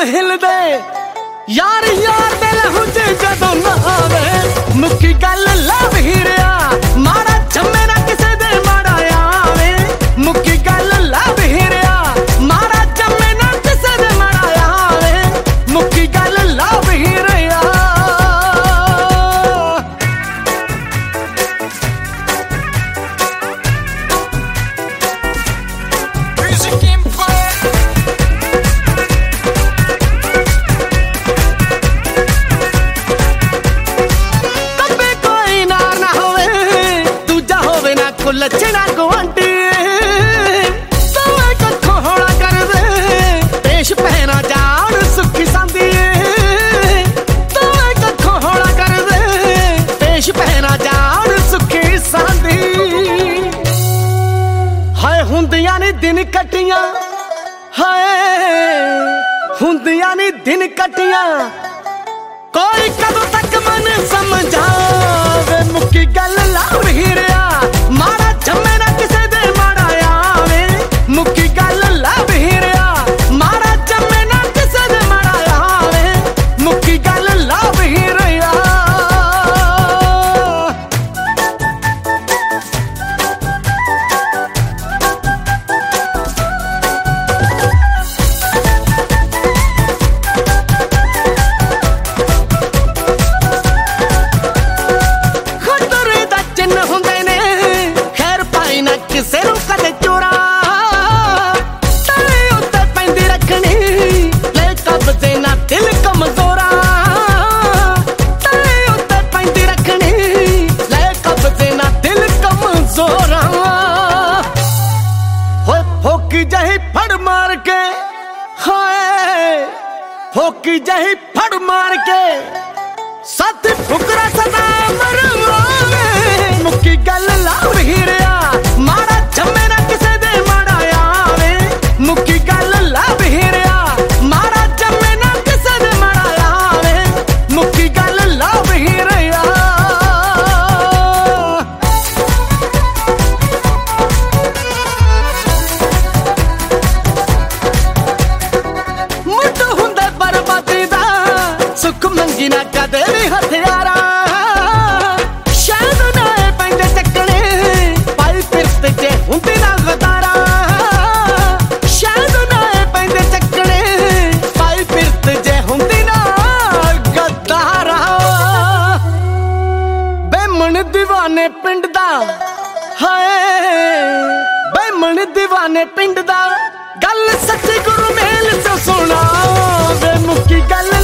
हिलदे यार यार दे लहू च जदों ना आवे मुक्की गल लव हीरिया माड़ा जम्मे ना किसे दे माड़ा आवे मुक्की गल लव हीरिया माड़ा जम्मे ना किसे दे माड़ा आवे मुक्की गल लव हीरिया लचना गुआंटी तोए कखों होला कर दे पेश पहना जान सुखी सांदी तोए कखों होला कर दे पेश पहना जान सुखी सांदी हाय हुंदियां नी दिन कटियां हाय हुंदियां नी दिन कटियां कोई कदों तक मन समझावे मुक्की गल लव हीरिया माड़ा जम्मे ना किसे दे माड़ा आवे मुक्की गल लव हीरिया माड़ा जम्मे ना किसे दे माड़ा आवे मुक्की गल लव हीरिया ਕਿਸੇ ਨੂੰ ਕਦੇ ਚੋਰਾ ਤੇਰੇ ਉੱਤੇ ਪੈਂਦੀ ਰੱਖਣੀ ਲੈ ਕਬਜ਼ੇ ਨਾ ਦਿਲ ਕਮਜ਼ੋਰਾ ਤੇਰੇ ਉੱਤੇ ਪੈਂਦੀ ਰੱਖਣੀ ਲੈ ਕਬਜ਼ੇ ਨਾ ਦਿਲ ਕਮਜ਼ੋਰਾ ਹੋਏ ਫੋਕੀ ਜਹੀ ਫੜ ਮਾਰ ਕੇ ਹਾਏ ਫੋਕੀ ਜਹੀ ਫੜ ਮਾਰ ਕੇ ਸੱਤ ਫੁਕਰਾ ਸਦਾ ਮਰਵਾਵੇ ਮੁੱਕੀ ਗੱਲ ਲਵ ਹੀਰਿਆ ਮਾੜਾ ਜੰਮੇ ਨਾ ਕਿਸੇ ਦੇ ਮਾੜਾ ਆਵੇ ਮੁੱਕੀ ਗੱਲ ਲਵ ਹੀਰਿਆ ਮਾੜਾ ਜੰਮੇ ਨਾ ਕਿਸੇ ਦੇ ਮਾੜਾ ਆਵੇ ਮੁੱਕੀ ਗੱਲ ਲਵ ਹੀਰਿਆ ਮੁੱਢ ਹੁੰਦਾ ਬਰਬਾਦੀ ਦਾ ਸੁੱਖ ਮੰਗੀ ਨਾ ਕਦੇ ਵੀ ਹਥਿਆਰਾ ਹੁੰਦੀ ਨਾ ਗਦਾਰਾ ਸ਼ਾਇਦ ਨਾ ਪੈਂਦੇ ਚੱਕਣੇ ਪਾਈ ਫਿਰਤ ਜੇ ਹੁੰਦੀ ਨਾ ਗਦਾਰਾ ਬੇਮਣ دیਵਾਨੇ ਪਿੰਡ ਦਾ ਹਾਏ ਬੇਮਣ دیਵਾਨੇ ਪਿੰਡ ਦਾ ਗੱਲ ਸੱਚੀ ਗੁਰੂ ਮੇਲ ਤੋਂ ਸੁਣਾ ਵੇ ਮੁੱਕੀ ਗੱਲ